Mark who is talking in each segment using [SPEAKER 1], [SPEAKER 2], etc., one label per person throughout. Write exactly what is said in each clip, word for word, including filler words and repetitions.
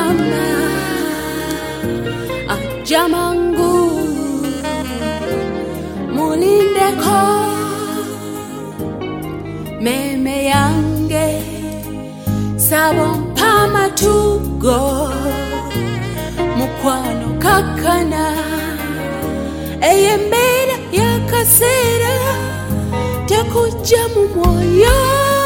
[SPEAKER 1] mukama ajamangu mulindeko meme yange sabo mpama tugo mukwano kakana eyembera yakasera tekujja mu mwoyo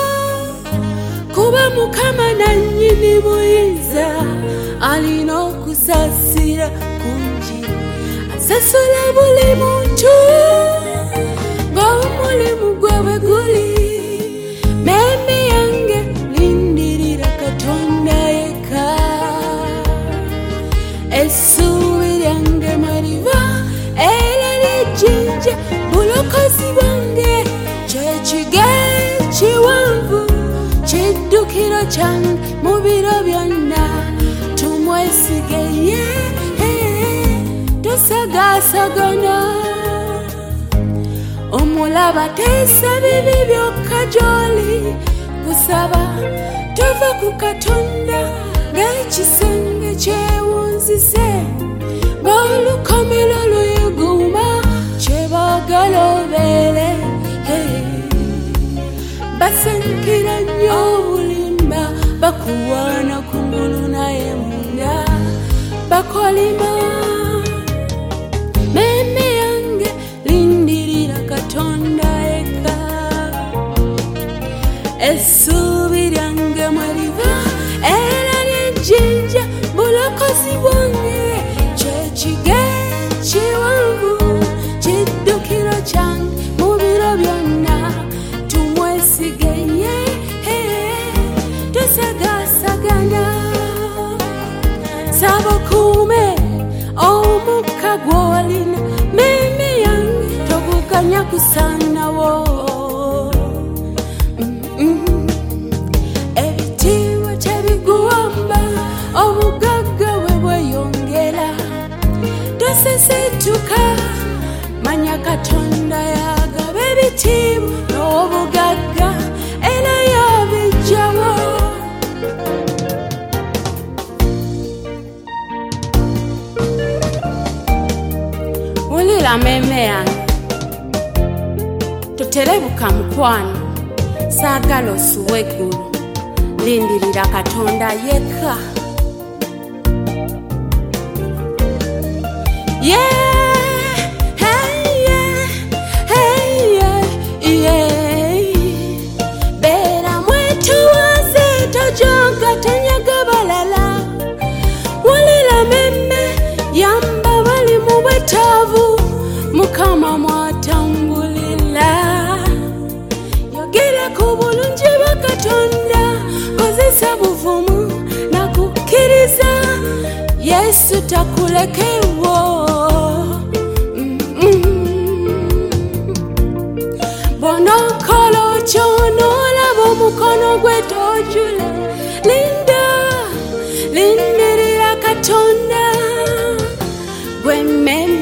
[SPEAKER 1] kuba mukama nannyini buyinza alina okusasira kungi asasula buli muntu ng'omulimu gwe bwe guli meme yange lindirira katonda yekka essuubi lyange maliba era lijjinja bulokozi bwange kyekige kiwanvu kiddukiro kyange mu biro byonna tumwesige ye tosagasagana omulaba teesa bibi byokka gy'oli kusaba tova ku katonda ng'ekisenge kyewunzise ng'olukomero luyuguma kyebaagala obeere basankira nnyo obulimba bakuwaana ku ngulu naye munda bakolima meme yange lindirira katonda yekka essuubi lyange mwaliva era lyejjinja bulokozi bwange kyekige kiwanvu kiddukiro kyange mu biro byonna tumwesige ye tosagasagana saba kuume omukka gw'olina meme yange toguganya kusaanawo ebitiibwa tebiguwamba obugagga bwe bweyongera tosesetuka manya katonda yagaba ebitiibwa n'obugagga era yabijjawo wulira meme yange toterebuka mukwano saagala osuwa eggulu lindirira katonda yekka yeah. Tavu mukama mwatambulira yogera ku bulungi bwa katonda kozesa buvumu nakukkiriza yesu takulekewo bonokola ky'onoolaba omukono gwe tojula linda lindirira katonda gwe meme